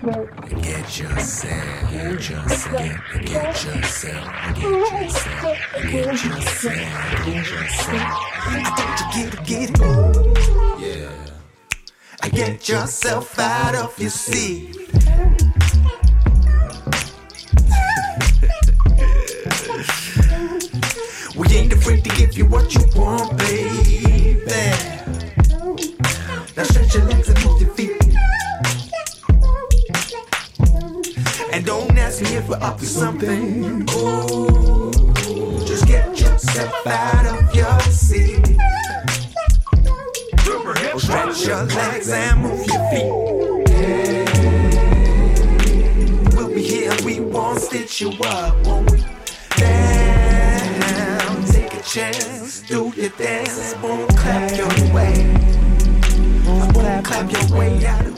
Get yourself, get yourself, get yourself, get yourself. I got to get it. Yeah. Get yourself out of your seat. We ain't afraid to give you what you want, baby. Now stretch your legs and move your feet. And don't ask me if we're up to something. Ooh, just get yourself out of your seat. Stretch your legs and move your feet. We'll be here, we won't stitch you up, won't we? Damn, take a chance, do your dance, boom, clap your way. Boom, clap your way out of